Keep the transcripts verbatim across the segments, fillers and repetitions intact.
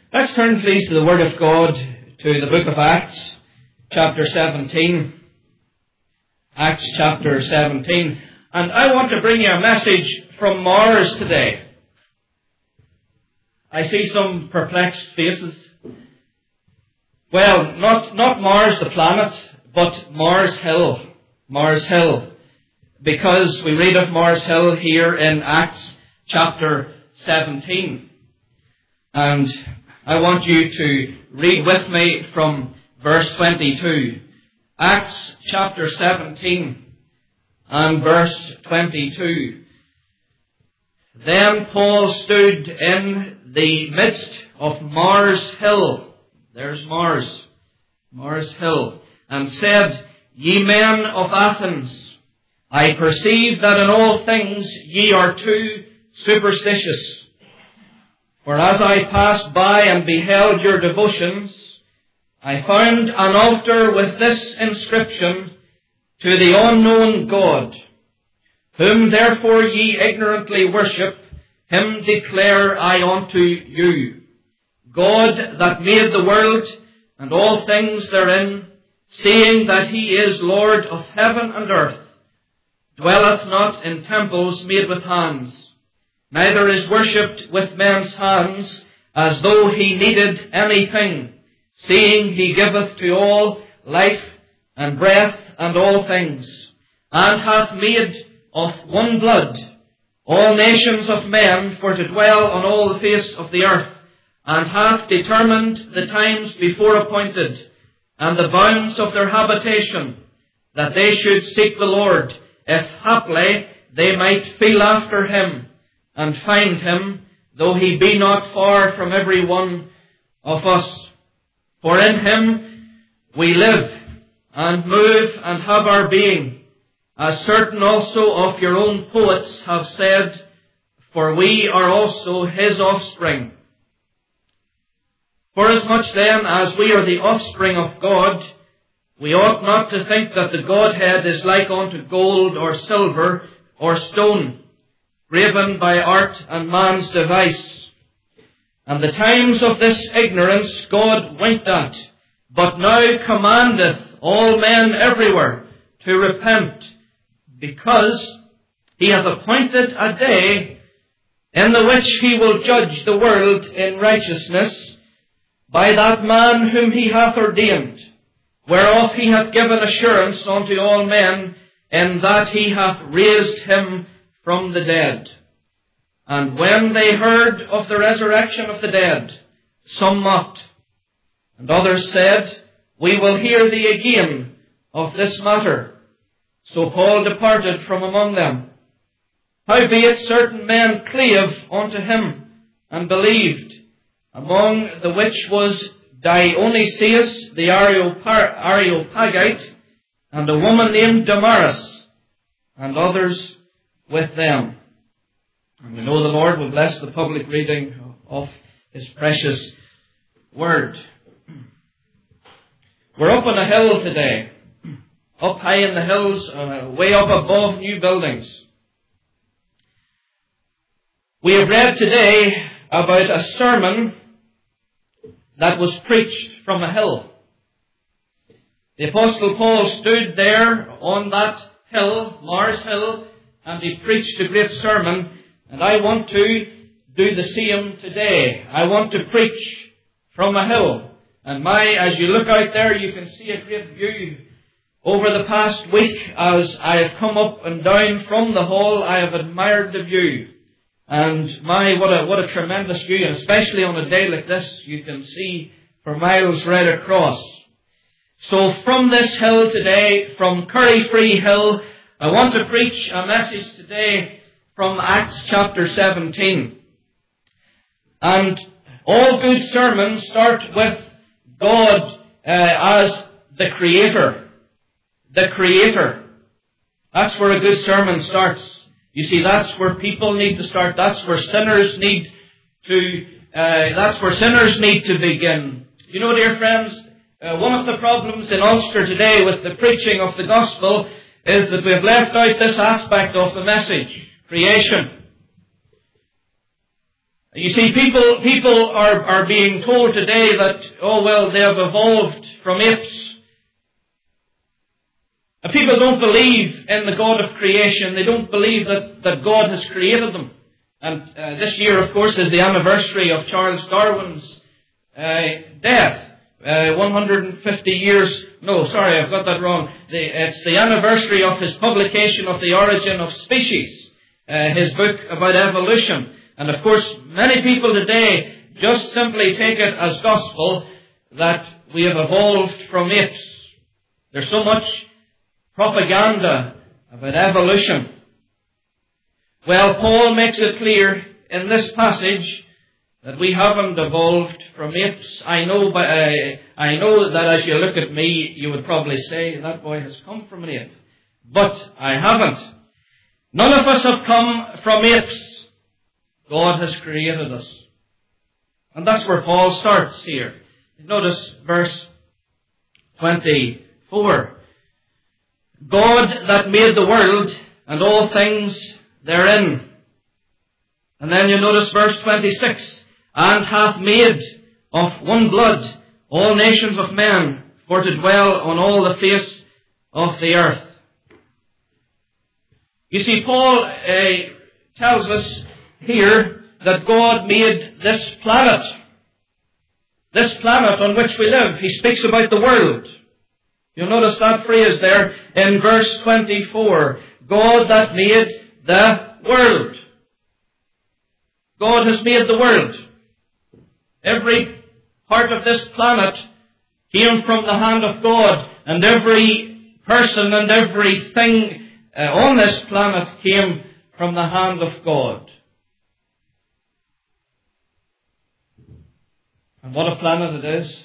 Let's turn please to the Word of God, to the book of Acts, chapter seventeen. Acts chapter seventeen. And I want to bring you a message from Mars today. I see some perplexed faces. Well, not, not Mars the planet, but Mars Hill. Mars Hill. Because we read of Mars Hill here in Acts chapter seventeen. And I want you to read with me from verse twenty-two. Acts chapter seventeen and verse twenty-two. Then Paul stood in the midst of Mars Hill. There's Mars. Mars Hill. And said, Ye men of Athens, I perceive that in all things ye are too superstitious. For as I passed by and beheld your devotions, I found an altar with this inscription, To the unknown God, whom therefore ye ignorantly worship, him declare I unto you. God that made the world and all things therein, seeing that he is Lord of heaven and earth, dwelleth not in temples made with hands, neither is worshipped with men's hands, as though he needed anything, seeing he giveth to all life and breath and all things, and hath made of one blood all nations of men for to dwell on all the face of the earth, and hath determined the times before appointed, and the bounds of their habitation, that they should seek the Lord, if haply they might feel after him, and find him, though he be not far from every one of us. For in him we live, and move, and have our being, as certain also of your own poets have said, for we are also his offspring. Forasmuch then as we are the offspring of God, we ought not to think that the Godhead is like unto gold or silver or stone, graven by art and man's device. And the times of this ignorance God winked at, but now commandeth all men everywhere to repent, because he hath appointed a day in the which he will judge the world in righteousness by that man whom he hath ordained, whereof he hath given assurance unto all men, in that he hath raised him from the dead. And when they heard of the resurrection of the dead, some mocked, and others said, We will hear thee again of this matter. So Paul departed from among them. Howbeit certain men clave unto him, and believed, among the which was Dionysius the Areopagite, and a woman named Damaris, and others with them. And we know the Lord will bless the public reading of his precious word. We're up on a hill today, up high in the hills, uh, way up above new buildings. We have read today about a sermon that was preached from a hill. The Apostle Paul stood there on that hill, Mars Hill, and he preached a great sermon, and I want to do the same today. I want to preach from a hill. And my, as you look out there, you can see a great view. Over the past week, as I have come up and down from the hall, I have admired the view. And my, what a, what a tremendous view, and especially on a day like this, you can see for miles right across. So from this hill today, from Curryfree Hill, I want to preach a message today from Acts chapter seventeen. And all good sermons start with God uh, as the Creator. The Creator. That's where a good sermon starts. You see, that's where people need to start. That's where sinners need to, uh, that's where sinners need to begin. You know, dear friends, uh, one of the problems in Ulster today with the preaching of the gospel is that we've left out this aspect of the message, creation. You see, people people are, are being told today that, oh well, they have evolved from apes. And people don't believe in the God of creation. They don't believe that, that God has created them. And uh, this year, of course, is the anniversary of Charles Darwin's uh, death. Uh, one hundred fifty years, no, sorry, I've got that wrong. The, it's the anniversary of his publication of The Origin of Species, uh, his book about evolution. And of course, many people today just simply take it as gospel that we have evolved from apes. There's so much propaganda about evolution. Well, Paul makes it clear in this passage that we haven't evolved from apes. I know, but uh, I know that as you look at me, you would probably say that boy has come from an ape. But I haven't. None of us have come from apes. God has created us. And that's where Paul starts here. Notice verse twenty-four. God that made the world and all things therein. And then you notice verse twenty-six. And hath made of one blood all nations of men for to dwell on all the face of the earth. You see, Paul uh, tells us here that God made this planet. This planet on which we live. He speaks about the world. You'll notice that phrase there in verse twenty-four. God that made the world. God has made the world. Every part of this planet came from the hand of God, and every person and everything uh, on this planet came from the hand of God. And what a planet it is.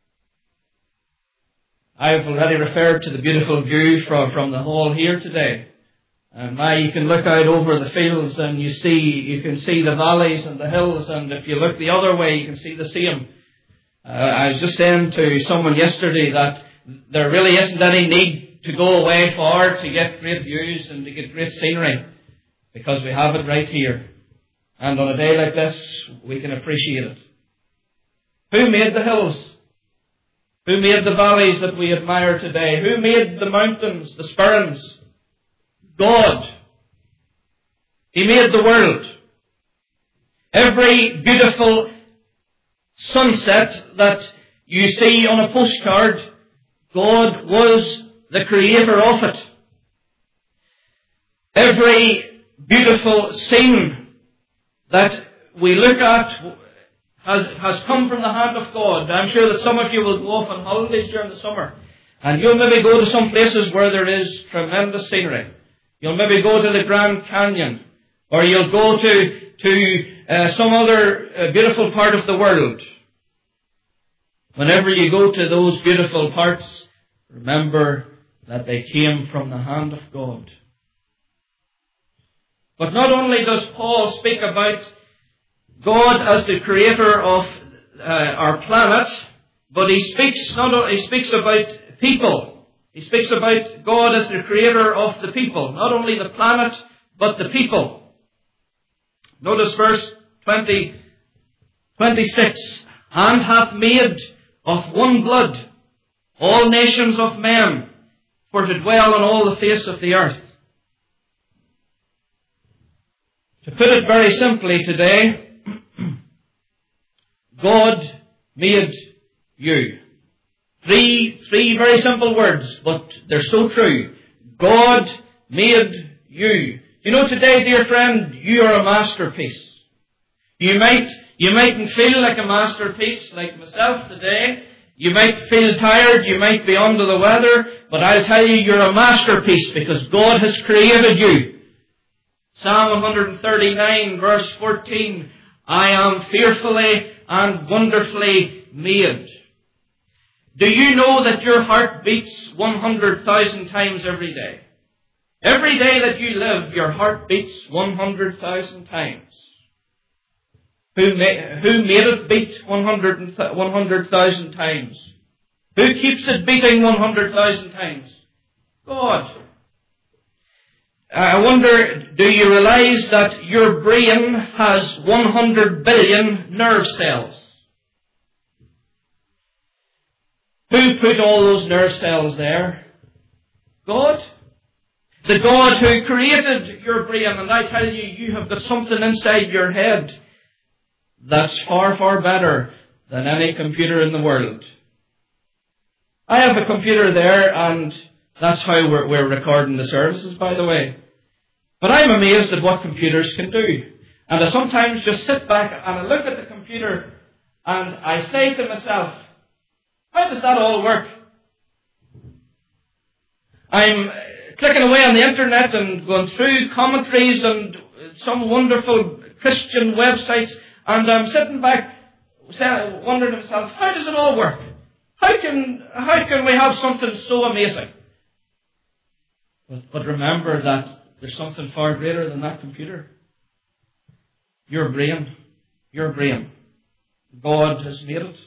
I have already referred to the beautiful view from, from the hall here today. And now you can look out over the fields and you see, you can see the valleys and the hills, and if you look the other way, you can see the same. Uh, I was just saying to someone yesterday that there really isn't any need to go away far to get great views and to get great scenery, because we have it right here. And on a day like this, we can appreciate it. Who made the hills? Who made the valleys that we admire today? Who made the mountains, the spurns? God. He made the world. Every beautiful sunset that you see on a postcard, God was the creator of it. Every beautiful scene that we look at has, has come from the hand of God. I'm sure that some of you will go off on holidays during the summer, and you'll maybe go to some places where there is tremendous scenery. You'll maybe go to the Grand Canyon, or you'll go to, to uh, some other uh, beautiful part of the world. Whenever you go to those beautiful parts, remember that they came from the hand of God. But not only does Paul speak about God as the creator of uh, our planet, but he speaks not only, he speaks about people. He speaks about God as the creator of the people. Not only the planet, but the people. Notice verse twenty, twenty-six. And hath made of one blood all nations of men for to dwell on all the face of the earth. To put it very simply today, God made you. Three, three very simple words, but they're so true. God made you. You know, today, dear friend, you are a masterpiece. You might, you mightn't feel like a masterpiece like myself today. You might feel tired, you might be under the weather, but I'll tell you, you're a masterpiece because God has created you. Psalm one thirty-nine, verse fourteen, I am fearfully and wonderfully made. Do you know that your heart beats one hundred thousand times every day? Every day that you live, your heart beats one hundred thousand times. Who made, who made it beat one hundred thousand times? Who keeps it beating one hundred thousand times? God. I wonder, do you realize that your brain has one hundred billion nerve cells? Who put all those nerve cells there? God. The God who created your brain. And I tell you, you have got something inside your head that's far, far better than any computer in the world. I have a computer there, and that's how we're, we're recording the services, by the way. But I'm amazed at what computers can do. And I sometimes just sit back and I look at the computer and I say to myself, how does that all work? I'm clicking away on the internet and going through commentaries and some wonderful Christian websites, and I'm sitting back wondering to myself, how does it all work? How can, how can we have something so amazing? But, but remember that there's something far greater than that computer. Your brain. Your brain. God has made it.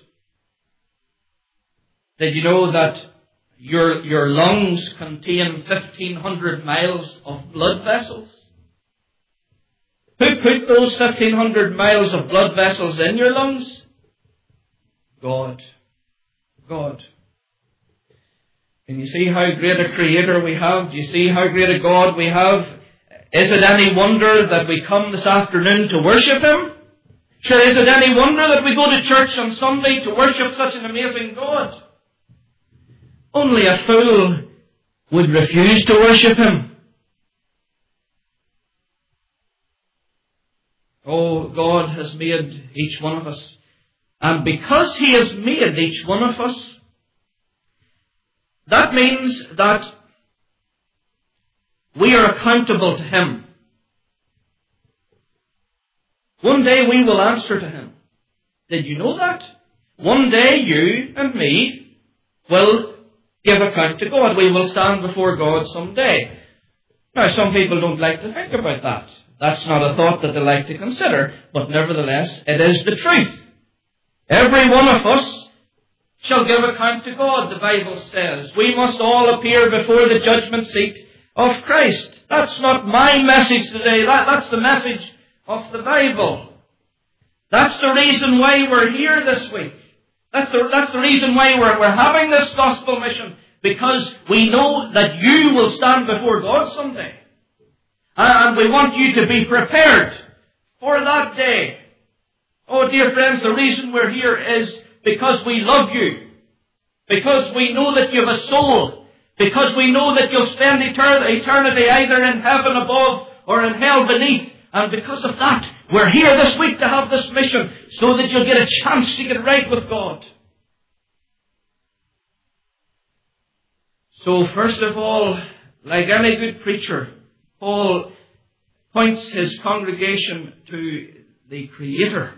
Did you know that your, your lungs contain fifteen hundred miles of blood vessels? Who put those fifteen hundred miles of blood vessels in your lungs? God. God. Can you see how great a Creator we have? Do you see how great a God we have? Is it any wonder that we come this afternoon to worship Him? Sure, is it any wonder that we go to church on Sunday to worship such an amazing God? Only a fool would refuse to worship Him. Oh, God has made each one of us. And because He has made each one of us, that means that we are accountable to Him. One day we will answer to Him. Did you know that? One day you and me will give account to God. We will stand before God someday. Now, some people don't like to think about that. That's not a thought that they like to consider, but nevertheless, it is the truth. Every one of us shall give account to God, the Bible says. We must all appear before the judgment seat of Christ. That's not my message today. That, that's the message of the Bible. That's the reason why we're here this week. That's the, that's the reason why we're, we're having this gospel mission. Because we know that you will stand before God someday. And we want you to be prepared for that day. Oh, dear friends, the reason we're here is because we love you. Because we know that you have a soul. Because we know that you'll spend eternity either in heaven above or in hell beneath. And because of that, we're here this week to have this mission so that you'll get a chance to get right with God. So first of all, like any good preacher, Paul points his congregation to the Creator.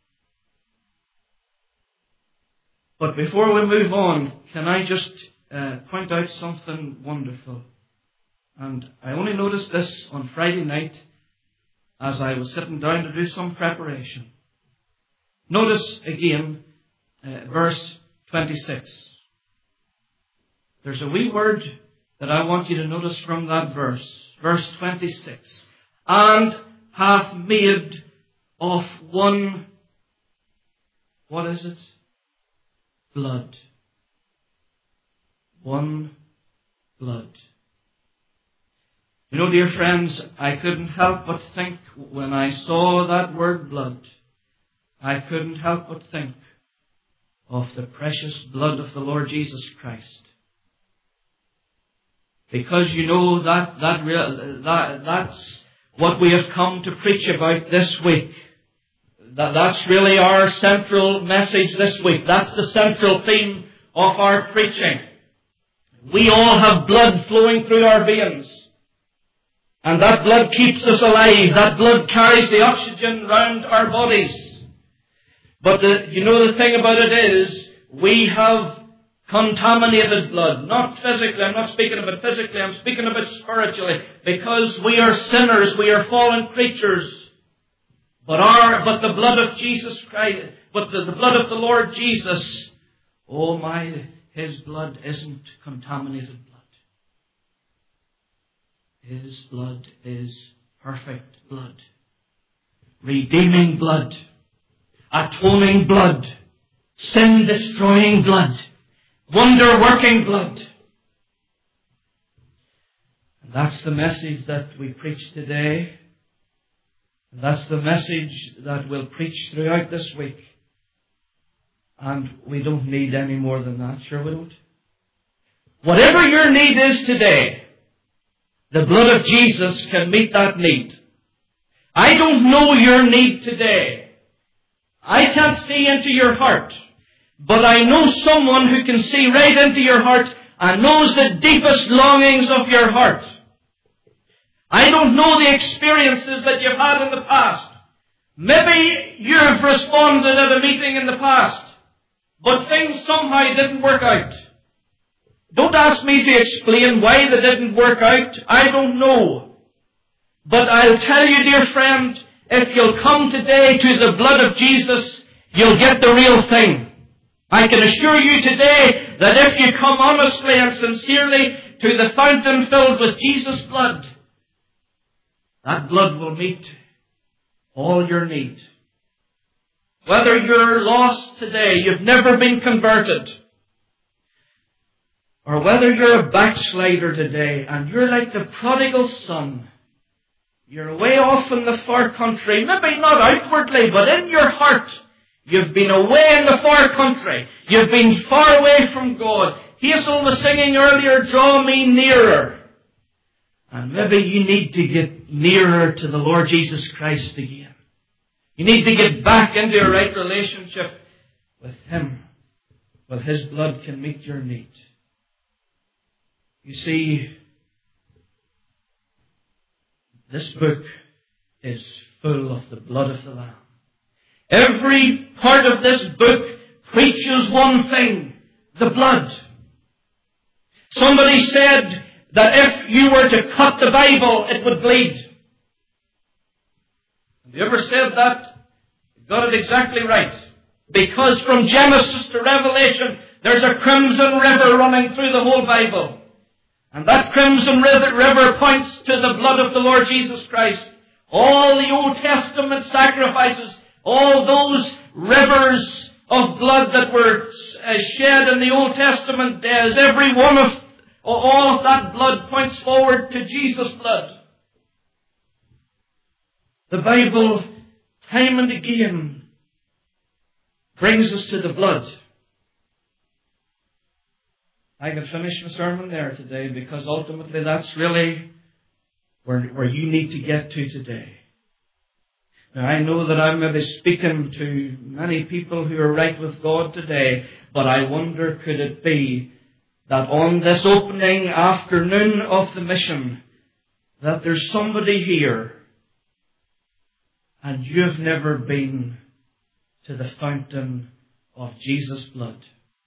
But before we move on, can I just uh, point out something wonderful? And I only noticed this on Friday night as I was sitting down to do some preparation. Notice again uh, verse twenty-six. There's a wee word that I want you to notice from that verse. Verse twenty-six. And hath made of one, what is it? Blood. One blood. You know, dear friends, I couldn't help but think when I saw that word blood, I couldn't help but think of the precious blood of the Lord Jesus Christ. Because you know that, that, real, that that's what we have come to preach about this week. That, that's really our central message this week. That's the central theme of our preaching. We all have blood flowing through our veins. And that blood keeps us alive. That blood carries the oxygen round our bodies. But the, you know the thing about it is, we have contaminated blood. Not physically, I'm not speaking about physically, I'm speaking about spiritually. Because we are sinners, we are fallen creatures. But our, but the blood of Jesus Christ, but the, the blood of the Lord Jesus, oh my, His blood isn't contaminated blood. His blood is perfect blood. Redeeming blood. Atoning blood. Sin-destroying blood. Wonder-working blood. And that's the message that we preach today. And that's the message that we'll preach throughout this week. And we don't need any more than that. Sure we don't? Whatever your need is today, the blood of Jesus can meet that need. I don't know your need today. I can't see into your heart. But I know someone who can see right into your heart and knows the deepest longings of your heart. I don't know the experiences that you've had in the past. Maybe you've responded at a meeting in the past, but things somehow didn't work out. Don't ask me to explain why they didn't work out. I don't know. But I'll tell you, dear friend, if you'll come today to the blood of Jesus, you'll get the real thing. I can assure you today that if you come honestly and sincerely to the fountain filled with Jesus' blood, that blood will meet all your need. Whether you're lost today, you've never been converted, or whether you're a backslider today and you're like the prodigal son, you're way off in the far country, maybe not outwardly, but in your heart, you've been away in the far country. You've been far away from God. Hazel was singing earlier, draw me nearer. And maybe you need to get nearer to the Lord Jesus Christ again. You need to get back into a right relationship with Him. Well, His blood can meet your need. You see, this book is full of the blood of the Lamb. Every part of this book preaches one thing, the blood. Somebody said that if you were to cut the Bible, it would bleed. Have you ever said that? You got it exactly right. Because from Genesis to Revelation, there's a crimson river running through the whole Bible. And that crimson river points to the blood of the Lord Jesus Christ. All the Old Testament sacrifices, all those rivers of blood that were shed in the Old Testament, as every one of all of that blood points forward to Jesus' blood. The Bible, time and again, brings us to the blood. I can finish my sermon there today because ultimately that's really where, where you need to get to today. Now, I know that I'm maybe speaking to many people who are right with God today, but I wonder, could it be that on this opening afternoon of the mission, that there's somebody here and you've never been to the fountain of Jesus' blood.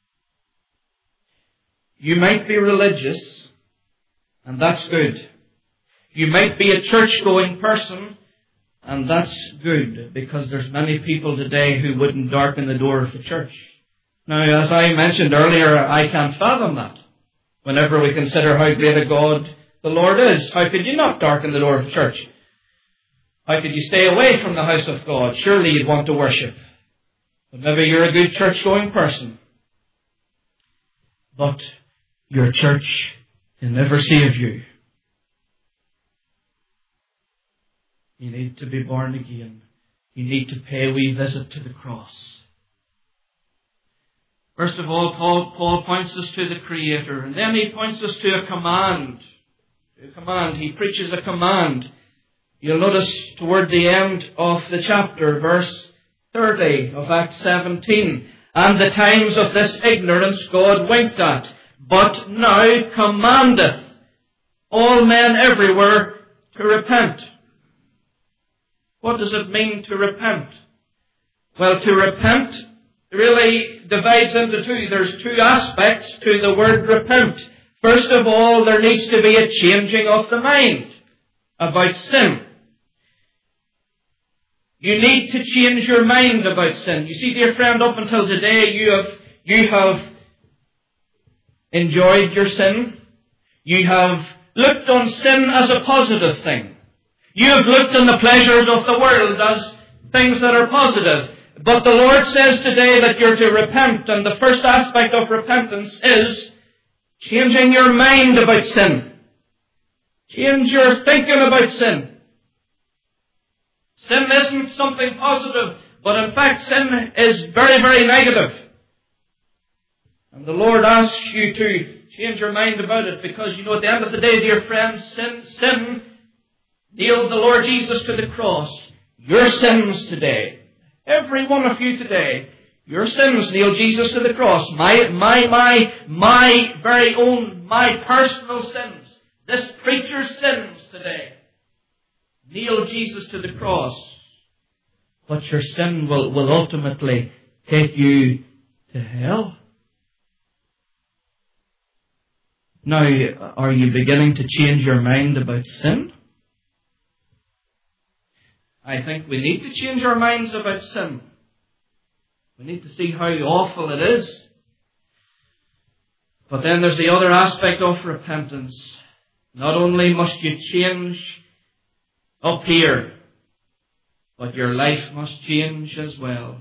You might be religious, and that's good. You might be a church-going person, and that's good, because there's many people today who wouldn't darken the door of the church. Now, as I mentioned earlier, I can't fathom that. Whenever we consider how great a God the Lord is, how could you not darken the door of the church? How could you stay away from the house of God? Surely you'd want to worship. But maybe you're a good church-going person. But your church can never save you. You need to be born again. You need to pay a wee visit to the cross. First of all, Paul, Paul points us to the Creator, and then he points us to a command. A command. He preaches a command. You'll notice toward the end of the chapter, verse thirty of Acts seventeen, and the times of this ignorance God winked at, but now commandeth all men everywhere to repent. What does it mean to repent? Well, to repent really divides into two. There's two aspects to the word repent. First of all, there needs to be a changing of the mind about sin. You need to change your mind about sin. You see, dear friend, up until today, you have, you have enjoyed your sin. You have looked on sin as a positive thing. You have looked on the pleasures of the world as things that are positive. But the Lord says today that you're to repent, and the first aspect of repentance is changing your mind about sin. Change your thinking about sin. Sin isn't something positive, but in fact sin is very, very negative. And the Lord asks you to change your mind about it, because you know at the end of the day, dear friends, sin, sin nailed the Lord Jesus to the cross. Your sins today, every one of you today, your sins nailed Jesus to the cross. My, my, my, my very own, my personal sins, this preacher's sins today, nailed Jesus to the cross. But your sin will, will ultimately take you to hell. Now, are you beginning to change your mind about sin? I think we need to change our minds about sin. We need to see how awful it is. But then there's the other aspect of repentance. Not only must you change up here, but your life must change as well.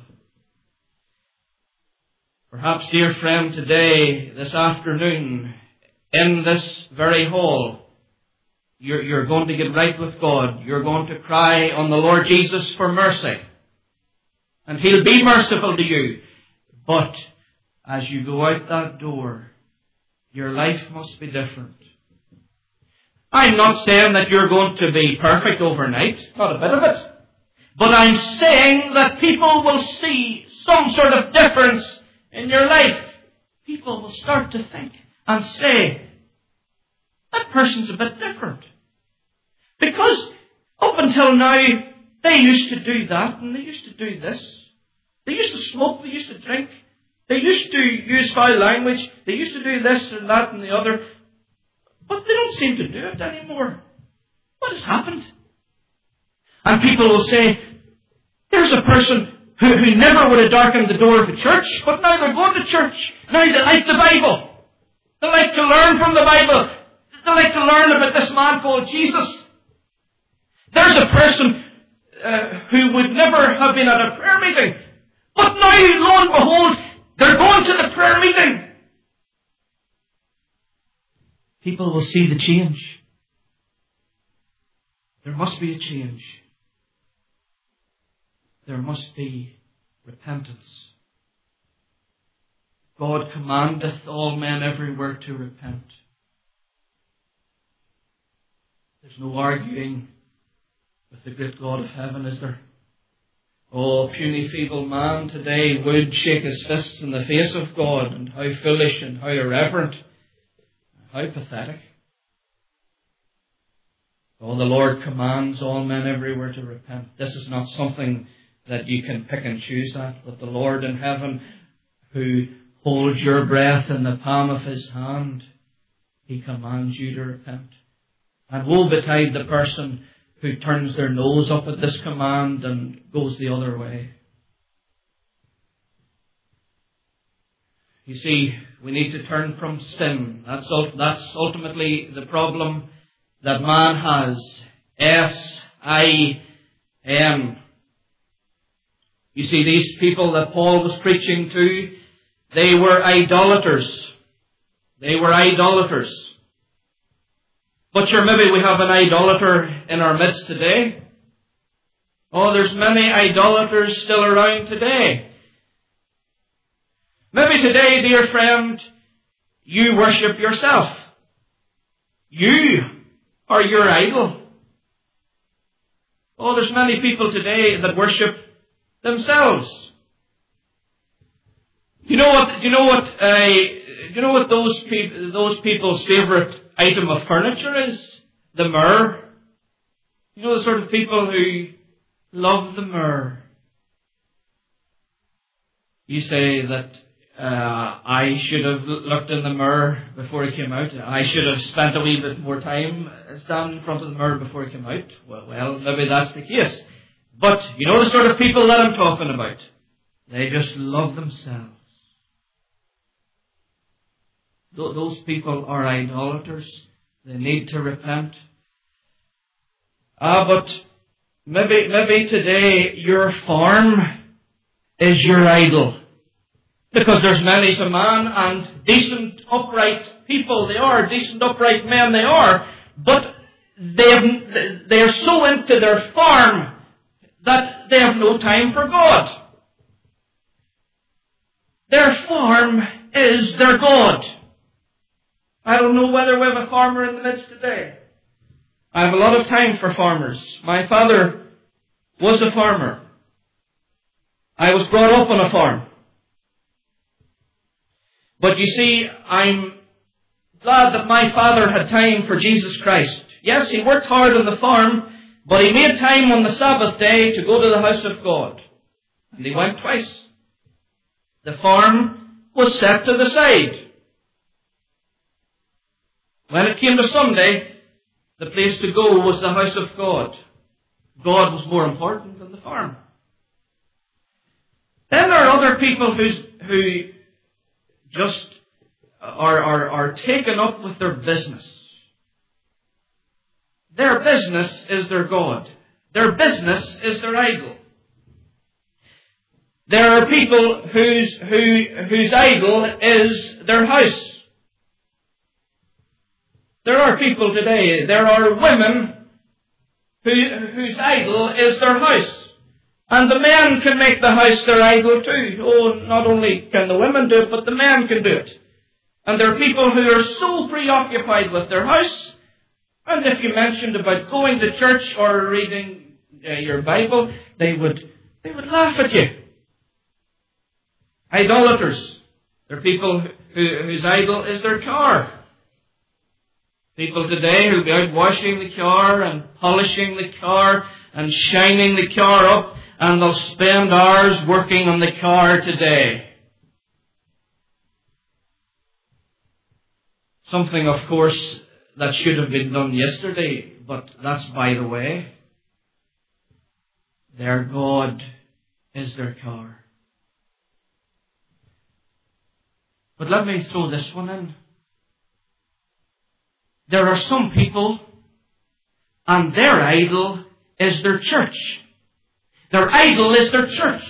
Perhaps, dear friend, today, this afternoon, in this very hall, you're, you're going to get right with God. You're going to cry on the Lord Jesus for mercy. And He'll be merciful to you. But as you go out that door, your life must be different. I'm not saying that you're going to be perfect overnight. Not a bit of it. But I'm saying that people will see some sort of difference in your life. People will start to think and say, that person's a bit different. Because up until now, they used to do that and they used to do this. They used to smoke, they used to drink. They used to use foul language. They used to do this and that and the other. But they don't seem to do it anymore. What has happened? And people will say, there's a person who, who never would have darkened the door of a church, but now they're going to church. Now they like the Bible. They like to learn from the Bible. They like to learn about this man called Jesus. There's a person uh, who would never have been at a prayer meeting, but now, lo and behold, they're going to the prayer meeting. People will see the change. There must be a change. There must be repentance. God commandeth all men everywhere to repent. There's no arguing with the great God of heaven, is there? Oh, puny feeble man today would shake his fists in the face of God, and how foolish and how irreverent, how pathetic. Oh, the Lord commands all men everywhere to repent. This is not something that you can pick and choose at, but the Lord in heaven, who holds your breath in the palm of His hand, He commands you to repent. And woe betide the person who turns their nose up at this command and goes the other way. You see, we need to turn from sin. That's, that's ultimately the problem that man has. S I N. You see, these people that Paul was preaching to, they were idolaters. They were idolaters. But sure, maybe we have an idolater in our midst today. Oh, there's many idolaters still around today. Maybe today, dear friend, you worship yourself. You are your idol. Oh, there's many people today that worship themselves. You know what? You know what? Uh, you know what those people, those people's favourite item of furniture is? The mirror. You know the sort of people who love the mirror. You say that uh, I should have looked in the mirror before I came out. I should have spent a wee bit more time standing in front of the mirror before I came out. Well, well, maybe that's the case. But you know the sort of people that I'm talking about. They just love themselves. Those people are idolaters. They need to repent. Ah, but maybe, maybe today your farm is your idol. Because there's many's a man, and decent, upright people they are, decent, upright men they are, but they have, they are so into their farm that they have no time for God. Their farm is their God. I don't know whether we have a farmer in the midst today. I have a lot of time for farmers. My father was a farmer. I was brought up on a farm. But you see, I'm glad that my father had time for Jesus Christ. Yes, he worked hard on the farm, but he made time on the Sabbath day to go to the house of God. And he went twice. The farm was set to the side. When it came to Sunday, the place to go was the house of God. God was more important than the farm. Then there are other people who's, who just are, are, are taken up with their business. Their business is their God. Their business is their idol. There are people whose, who, whose idol is their house. There are people today, there are women who, whose idol is their house. And the men can make the house their idol too. Oh, not only can the women do it, but the men can do it. And there are people who are so preoccupied with their house, and if you mentioned about going to church or reading uh, your Bible, they would, they would laugh at you. Idolaters. There are people who, whose idol is their car. People today who'll be out washing the car and polishing the car and shining the car up, and they'll spend hours working on the car today. Something, of course, that should have been done yesterday, but that's by the way. Their God is their car. But let me throw this one in. There are some people, and their idol is their church. Their idol is their church.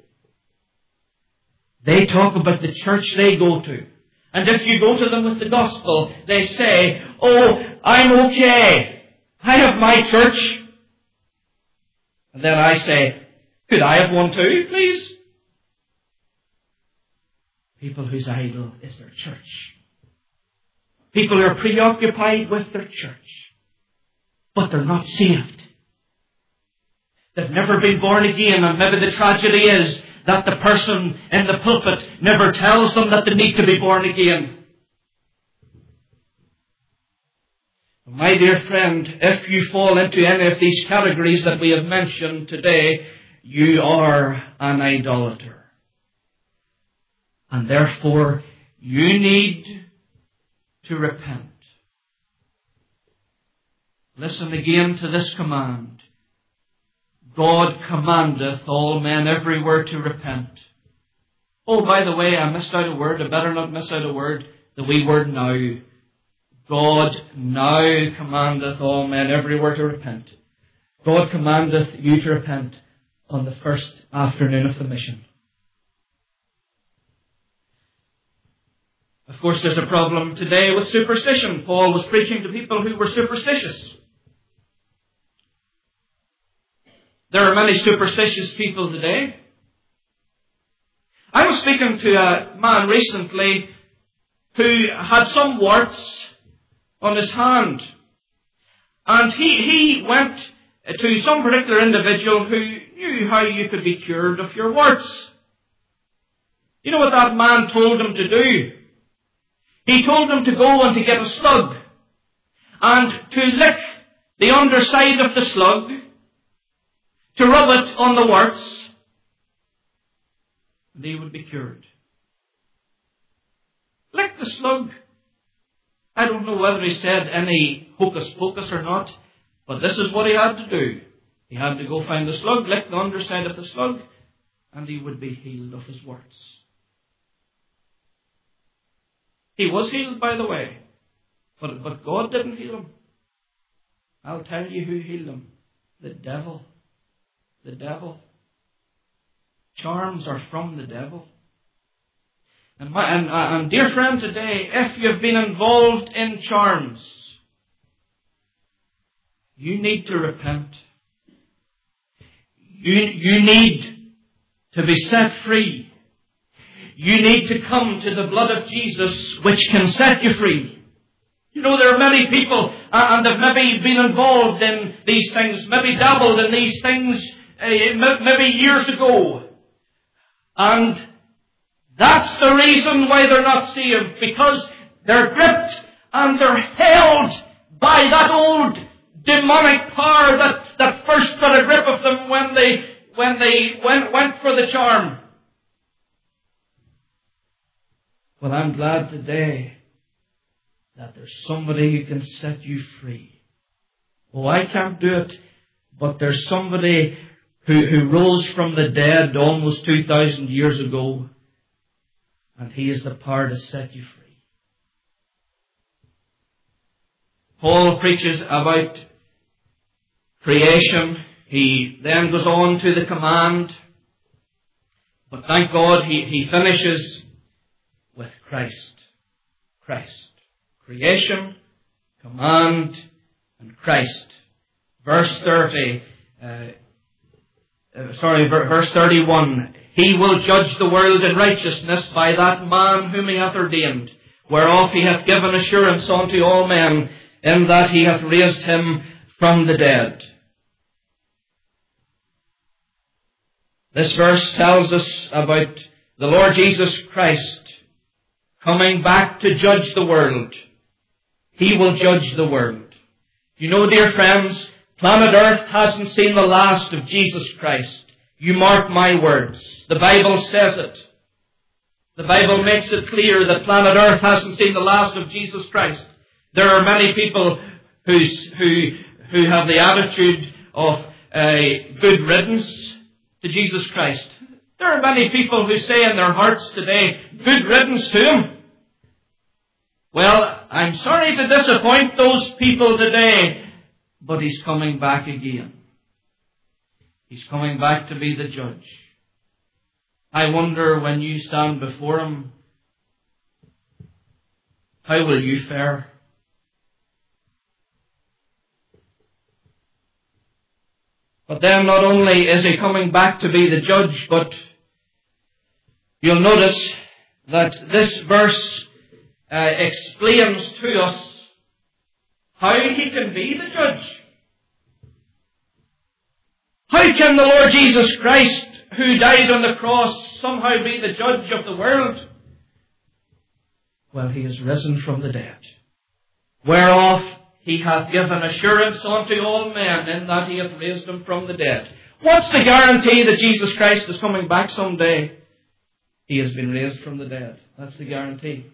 They talk about the church they go to. And if you go to them with the gospel, they say, oh, I'm okay. I have my church. And then I say, could I have one too, please? People whose idol is their church. People who are preoccupied with their church, but they're not saved. They've never been born again, and maybe the tragedy is that the person in the pulpit never tells them that they need to be born again. My dear friend, if you fall into any of these categories that we have mentioned today, you are an idolater. And therefore, you need to repent. Listen again to this command. God commandeth all men everywhere to repent. Oh, by the way, I missed out a word. I better not miss out a word. The wee word now. God now commandeth all men everywhere to repent. God commandeth you to repent on the first afternoon of the mission. Of course, there's a problem today with superstition. Paul was preaching to people who were superstitious. There are many superstitious people today. I was speaking to a man recently who had some warts on his hand. And he, he went to some particular individual who knew how you could be cured of your warts. You know what that man told him to do? He told him to go and to get a slug and to lick the underside of the slug, to rub it on the warts, and he would be cured. Lick the slug. I don't know whether he said any hocus pocus or not, but this is what he had to do. He had to go find the slug, lick the underside of the slug, and he would be healed of his warts. He was healed, by the way. But, but God didn't heal him. I'll tell you who healed him. The devil. The devil. Charms are from the devil. And, my, and, and dear friend, today, if you've been involved in charms, you need to repent. You, you need to be set free. You need to come to the blood of Jesus, which can set you free. You know, there are many people, uh, and they've maybe been involved in these things, maybe dabbled in these things uh, maybe years ago. And that's the reason why they're not saved, because they're gripped and they're held by that old demonic power that, that first got a grip of them when they when they went, went for the charm. Well, I'm glad today that there's somebody who can set you free. Oh, I can't do it, but there's somebody who, who rose from the dead almost two thousand years ago, and he has the power to set you free. Paul preaches about creation. He then goes on to the command. But thank God he, he finishes with Christ. Christ. Creation, command, and Christ. Verse thirty, uh, uh, sorry, verse thirty-one. He will judge the world in righteousness by that man whom he hath ordained, whereof he hath given assurance unto all men, in that he hath raised him from the dead. This verse tells us about the Lord Jesus Christ coming back to judge the world. He will judge the world. You know, dear friends, planet Earth hasn't seen the last of Jesus Christ. You mark my words. The Bible says it. The Bible makes it clear that planet Earth hasn't seen the last of Jesus Christ. There are many people who, who, who have the attitude of uh, good riddance to Jesus Christ. There are many people who say in their hearts today, good riddance to Him. Well, I'm sorry to disappoint those people today, but He's coming back again. He's coming back to be the judge. I wonder, when you stand before Him, how will you fare? But then not only is He coming back to be the judge, but you'll notice that this verse uh, explains to us how He can be the judge. How can the Lord Jesus Christ, who died on the cross, somehow be the judge of the world? Well, He is risen from the dead, whereof He hath given assurance unto all men, in that He hath raised Him from the dead. What's the guarantee that Jesus Christ is coming back someday? He has been raised from the dead. That's the guarantee.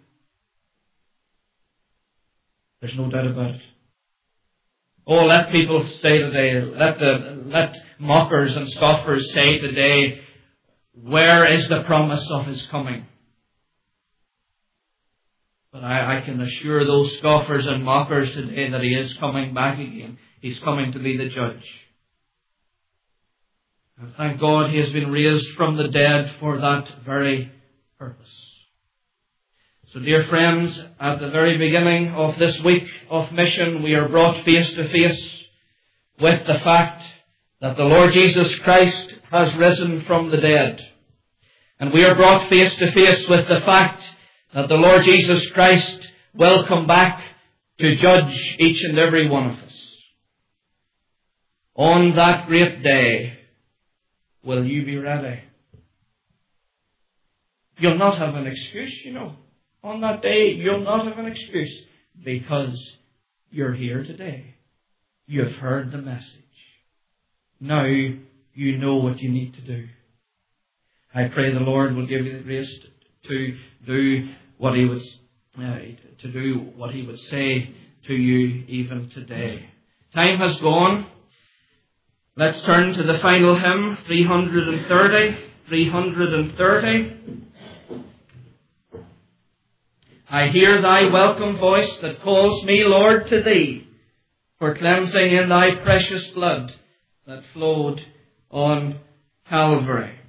There's no doubt about it. Oh, let people say today, let the let mockers and scoffers say today, where is the promise of His coming? But I, I can assure those scoffers and mockers today that He is coming back again. He's coming to be the judge. And thank God He has been raised from the dead for that very purpose. So, dear friends, at the very beginning of this week of mission, we are brought face to face with the fact that the Lord Jesus Christ has risen from the dead. And we are brought face to face with the fact that the Lord Jesus Christ will come back to judge each and every one of us. On that great day, will you be ready? You'll not have an excuse, you know. On that day, you'll not have an excuse, because you're here today. You've heard the message. Now you know what you need to do. I pray the Lord will give you the grace to do what He would uh, to do what He would say to you even today. Time has gone. Let's turn to the final hymn, three hundred thirty. three hundred thirty. I hear thy welcome voice that calls me, Lord, to thee, for cleansing in thy precious blood that flowed on Calvary.